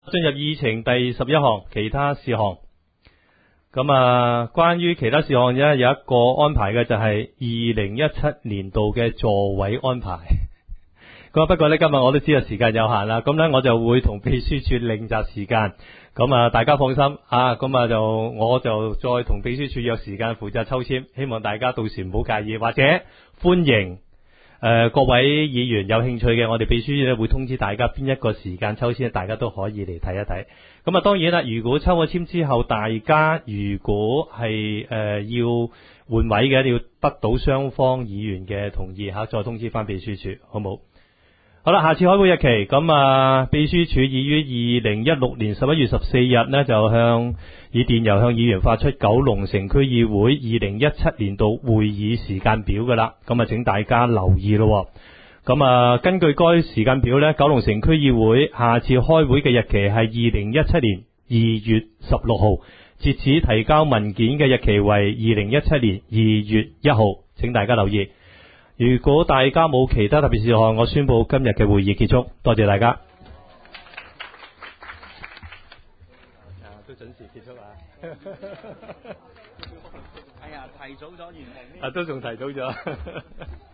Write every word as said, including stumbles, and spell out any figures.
進入議程第十一項其他事項。咁啊，關於其他事項呢，有一個安排嘅就係二零一七年度嘅座位安排。咁不過呢，今日我都知道時間有限啦，咁呢，我就會同秘書處另擇時間。咁啊，大家放心啊，咁啊就我就再同秘書處約時間負責抽籤，希望大家到時唔好介意，或者歡迎。誒、呃，各位議員有興趣嘅，我哋秘書處咧會通知大家邊一個時間抽籤，大家都可以嚟睇一睇。咁啊，當然啦，如果抽咗籤之後，大家如果係誒、呃、要換位嘅，要得到雙方議員嘅同意吓，再通知翻秘書處，好冇？好啦，下次開會日期，咁啊，秘書處已於二零一六年十一月十四日呢，就向以電郵向議員發出九龍城區議會二零一七年度會議時間表噶啦，咁啊，請大家留意咯。咁啊，根據該時間表呢，九龍城區議會下次開會嘅日期係二零一七年二月十六號，截止提交文件嘅日期為二零一七年二月一號，請大家留意。如果大家冇其他特別事項，我宣布今日嘅會議結束。多謝大家。啊，都準時結束啊！哎呀，提早咗完成。啊，都仲提早咗。